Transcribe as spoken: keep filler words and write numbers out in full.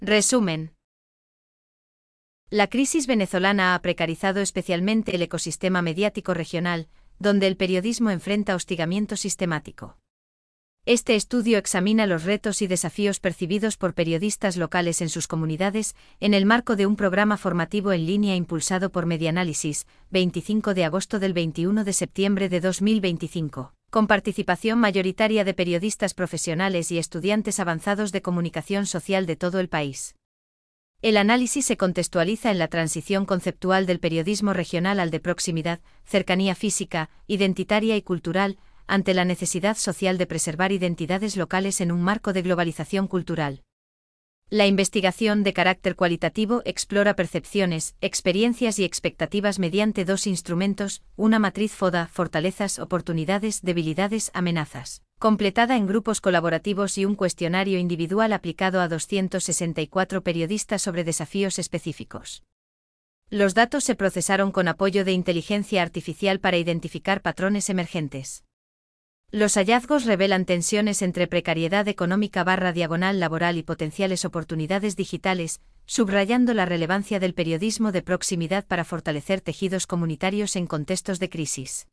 Resumen. La crisis venezolana ha precarizado especialmente el ecosistema mediático regional, donde el periodismo enfrenta hostigamiento sistemático. Este estudio examina los retos y desafíos percibidos por periodistas locales en sus comunidades, en el marco de un programa formativo en línea impulsado por Medianálisis, veinticinco de agosto del veintiuno de septiembre de dos mil veinticinco, con participación mayoritaria de periodistas profesionales y estudiantes avanzados de comunicación social de todo el país. El análisis se contextualiza en la transición conceptual del periodismo regional al de proximidad, cercanía física, identitaria y cultural, ante la necesidad social de preservar identidades locales en un marco de globalización cultural. La investigación de carácter cualitativo explora percepciones, experiencias y expectativas mediante dos instrumentos, una matriz FODA, fortalezas, oportunidades, debilidades, amenazas, completada en grupos colaborativos y un cuestionario individual aplicado a doscientos sesenta y cuatro periodistas sobre desafíos específicos. Los datos se procesaron con apoyo de inteligencia artificial para identificar patrones emergentes. Los hallazgos revelan tensiones entre precariedad económica barra diagonal laboral y potenciales oportunidades digitales, subrayando la relevancia del periodismo de proximidad para fortalecer tejidos comunitarios en contextos de crisis.